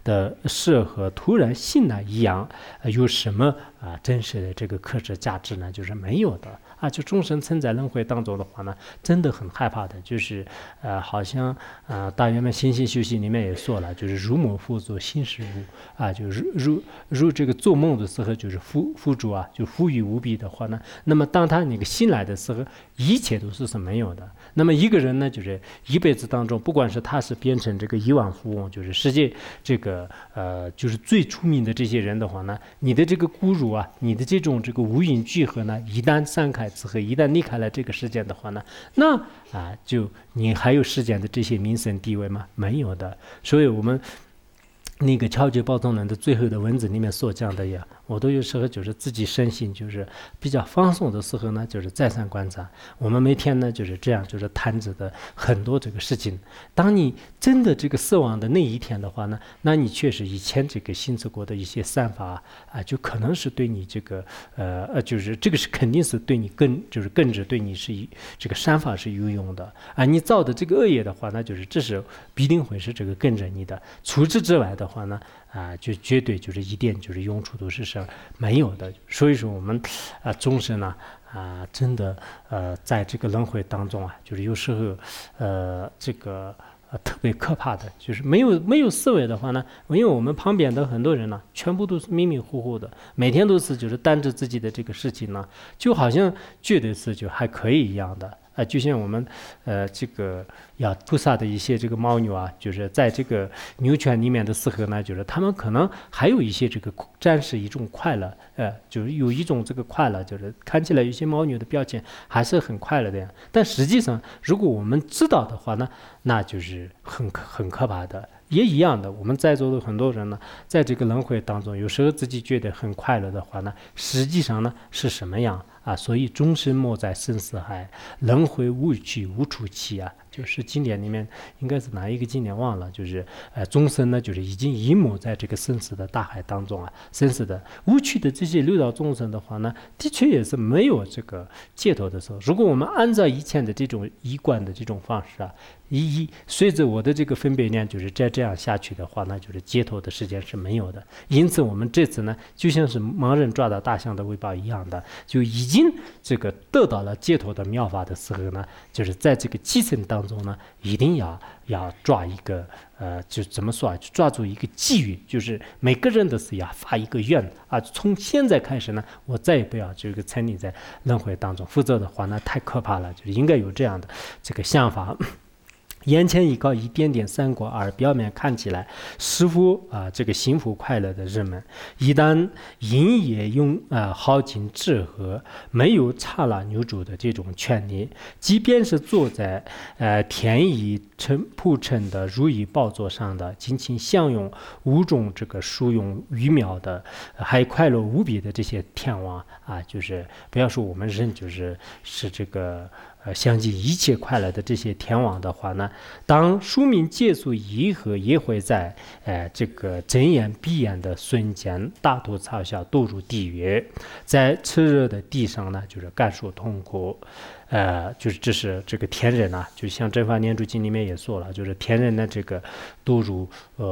的事和突然醒来一样，有什么真实的这个克制价值呢？就是没有的啊！就众生存在轮回当中的话呢，真的很害怕的，就是好像大圆满心性修习里面也说了，就是如梦复作心是如啊，就是如这个做梦的时候就是富足啊，就富裕无比的话呢，那么当他那个醒来的时候，一切都是没有的。那么一个人呢，就是一辈子当中，不管是他是变成这个亿万富翁，就是世界这个就是最出名的这些人的话呢，你的这个孤辱啊，你的这个无影聚合呢，一旦散开之后，一旦离开了这个世界的话呢，那就你还有世间的这些名声地位吗？没有的。所以我们那个超级报宗人的最后的文字里面所讲的呀，我都有时候就是自己身心就是比较放松的时候呢，就是再三观察。我们每天呢就是这样，就是谈着的很多这个事情。当你真的这个死亡的那一天的话呢，那你确实以前这个行持过的一些善法就可能是对你这个就是这个是肯定是对你就是更是对你是这个善法是有用的你造的这个恶业的话，那就是这是必定会是这个跟着你的。除此之外的话呢就绝对就是一点就是用处都是没有的。所以说我们众生呢真的在这个轮回当中就是有时候这个特别可怕的就是没有思维的话呢，因为我们旁边的很多人呢全部都是迷迷糊糊的，每天都是就是担着自己的这个事情呢，就好像觉得是就还可以一样的就像我们这个菩萨的一些这个牦牛就是在这个牛圈里面的时候呢，就是他们可能还有一些这个展示一种快乐就是有一种这个快乐，就是看起来有些牦牛的表情还是很快乐的呀。但实际上如果我们知道的话呢，那就是很可怕的。也一样的，我们在座的很多人呢，在这个轮回当中，有时候自己觉得很快乐的话呢，实际上呢是什么样所以终身没在生死海，轮回无去无处去就是经典里面应该是哪一个经典忘了，就是终身呢就是已经淹没在这个生死的大海当中生死的无趣的这些六道众生的话呢，的确也是没有这个解脱的时候。如果我们按照以前的这种一贯的这种方式随着我的这个分别念就是这样下去的话，那就是解脱的时间是没有的。因此我们这次呢就像是盲人抓到大象的尾巴一样的，就已经这个得到了解脱的妙法的时候呢，就是在这个基层当中呢，一定要抓一个就怎么说抓住一个机遇，就是每个人都是要发一个愿从现在开始呢，我再也不要这个沉溺在轮回当中，否则的话那太可怕了。就是应该有这样的这个想法。眼前一个一点点三果而表面看起来似乎这个幸福快乐的人们，一旦因也用耗尽智和，没有刹那牛主的这种权利，即便是坐在天衣铺陈的如意宝座上的，尽情享用五种这个殊用愚妙的，还快乐无比的这些天王就是不要说我们人是这个享尽一切快乐的这些天王的话呢，当宿命结束以后，也会在这个睁眼闭眼的瞬间大吐槽笑，堕入地狱，在炽热的地上呢，就是感受痛苦。就是这是这个天人就像《正法念珠经》里面也说了，就是天人的这个堕入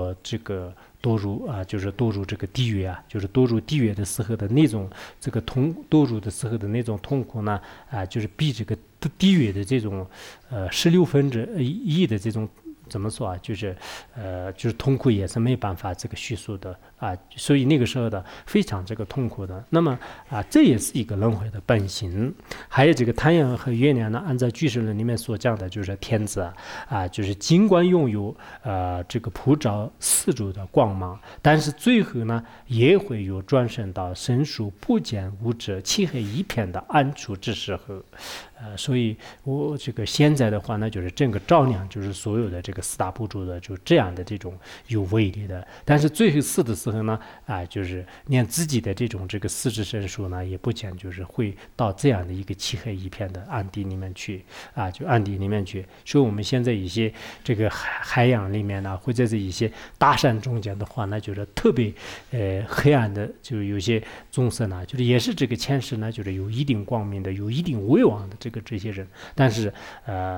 就是堕入这个地狱就是堕入地狱的时候的那种这个堕入的时候的那种痛苦呢就是比这个地狱的这种1/16的这种怎么说就是痛苦也是没办法这个叙述的所以那个时候的非常这个痛苦的。那么这也是一个轮回的本性。还有这个太阳和月亮呢，按照俱舍论里面所讲的，就是天子就是尽管拥有这个普照四周的光芒，但是最后呢也会有转身到生疏不见无者漆黑一片的暗处之时候。所以我这个现在的话呢，就是整个照亮就是所有的这个四大部洲的就这样的这种有威力的。但是最后死的时候呢就是连自己的这种这个四肢身术呢也不见就是会到这样的一个漆黑一片的暗地里面去就暗地里面去。所以我们现在一些这个海洋里面呢，或者是一些大山中间的话呢，就是特别黑暗的，就有些众生呢，就是也是这个前世呢，就是有一定光明的，有一定威望的这些人，但是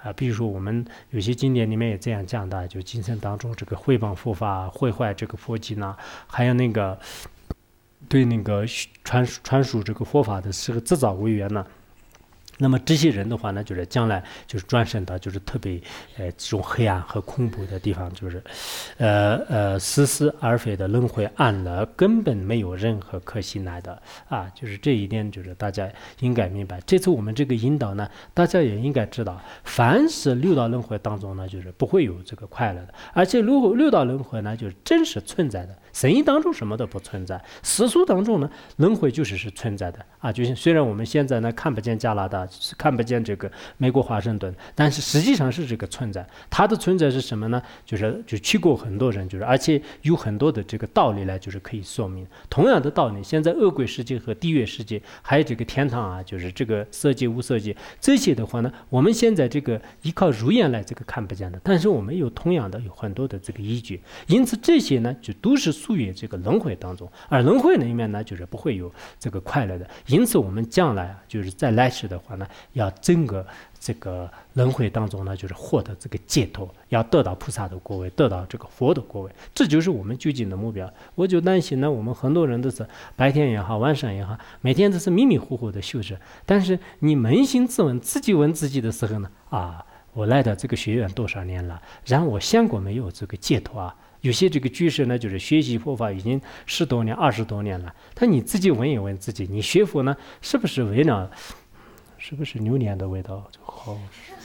比如说我们有些经典里面也这样讲的，就经生当中这个毁谤佛法、毁坏这个佛经啊，还有那个对那个传输这个佛法的这个制造违缘呢。那么这些人的话呢，就是将来就是转生到就是特别这种黑暗和恐怖的地方，就是似是而非的轮回暗了，根本没有任何可信赖的啊！就是这一点，就是大家应该明白。这次我们这个引导呢，大家也应该知道，凡是六道轮回当中呢，就是不会有这个快乐的，而且六道轮回呢，就是真实存在的。神意当中什么都不存在，世俗当中呢，轮回就是存在的啊！就是虽然我们现在呢看不见加拿大，看不见这个美国华盛顿，但是实际上是这个存在。它的存在是什么呢？就去过很多人，而且有很多的这个道理来，就是可以说明。同样的道理，现在恶鬼世界和地狱世界，还有这个天堂啊，就是这个色界无色界这些的话呢，我们现在这个依靠肉眼来这个看不见的，但是我们有同样的有很多的这个依据，因此这些呢就都是属于这个轮回当中，而轮回里面呢就是不会有这个快乐的，因此我们将来啊就是在来世的话呢，要整个这个轮回当中呢，就是获得这个解脱，要得到菩萨的果位，得到这个佛的果位，这就是我们究竟的目标。我就担心呢，我们很多人都是白天也好，晚上也好，每天都是迷迷糊糊的修持，但是你扪心自问，自己问自己的时候呢，我来到这个学院多少年了，然后我想过没有这个解脱啊？有些这个居士呢，就是学习佛法已经10多年、20多年了，但你自己问一问自己，你学佛呢，是不是为了？是不是榴莲的味道就好？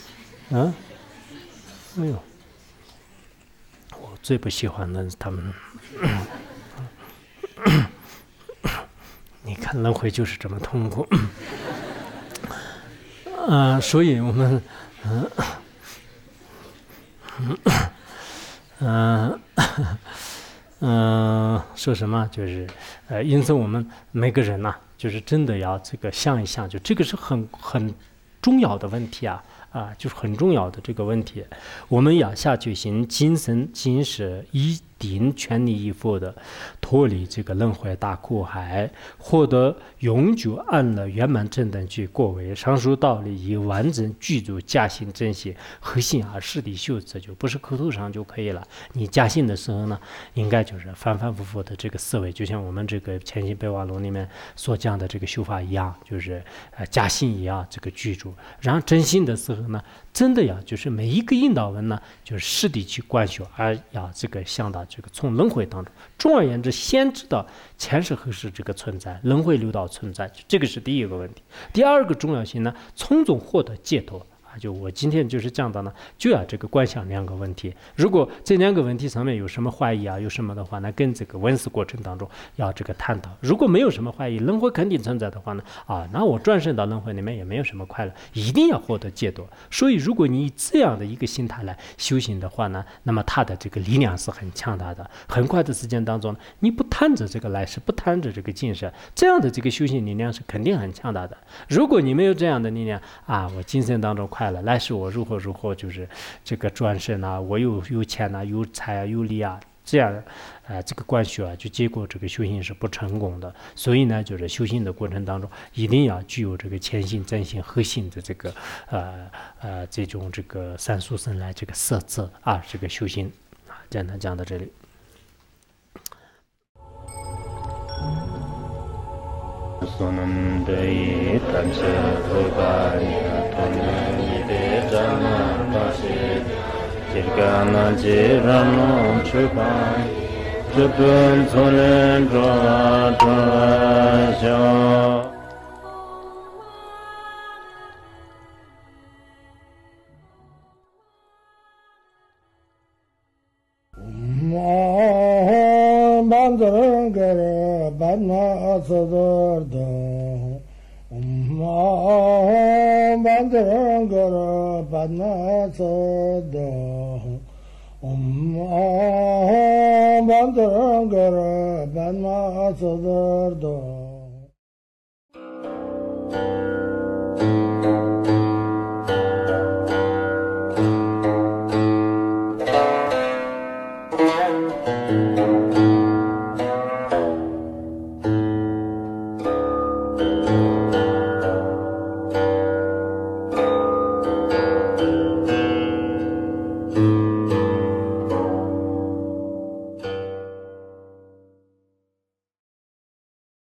没有，我最不喜欢的是他们。你看轮回就是这么痛苦。所以我们，说什么就是，因此我们每个人呐，就是真的要这个想一想，就这个是很重要的问题啊，就是很重要的这个问题，我们要下决心，今生今世一定全力以赴的脱离这个轮回大苦海，获得永久安乐圆满正等觉果位。上述道理以完整具足假心真心核心实地修持，就不是口头上就可以了。你假心的时候呢，应该就是反反复复的这个思维，就像我们这个前行备忘录里面所讲的这个修法一样，就是假心一样这个具足。然后真心的时候呢，真的要就是每一个引导文呢，就是实地去观修，而要这个想到这个从轮回当中，总而言之，先知道前世后世这个存在，轮回六道存在，这个是第一个问题。第二个重要性呢，从中获得解脱。就我今天就是讲到呢，就要这个观想2个问题。如果这2个问题上面有什么怀疑有什么的话，那跟这个闻思过程当中要这个探讨。如果没有什么怀疑，轮回肯定存在的话呢，那我转生到轮回里面也没有什么快乐，一定要获得解脱。所以，如果你以这样的一个心态来修行的话呢，那么它的这个力量是很强大的。很快的时间当中，你不贪着这个来世，不贪着这个今生，这样的这个修行力量是肯定很强大的。如果你没有这样的力量我今生当中快乐，来世我如何就是这个转生我有钱有财有力这样这个观修就结果这个修行是不成功的。所以呢，就是修行的过程当中，一定要具有这个前心、真心、核心的这个这种这个三速生来这个摄持这个修行简单讲到这里。 Sonam dei tamse thogaya tonne ide jana pase jirgana jirano chupai jupun solen droa droa Bandara Badna Sadarda Bandara Badna Sada Bandara Badna Sadarda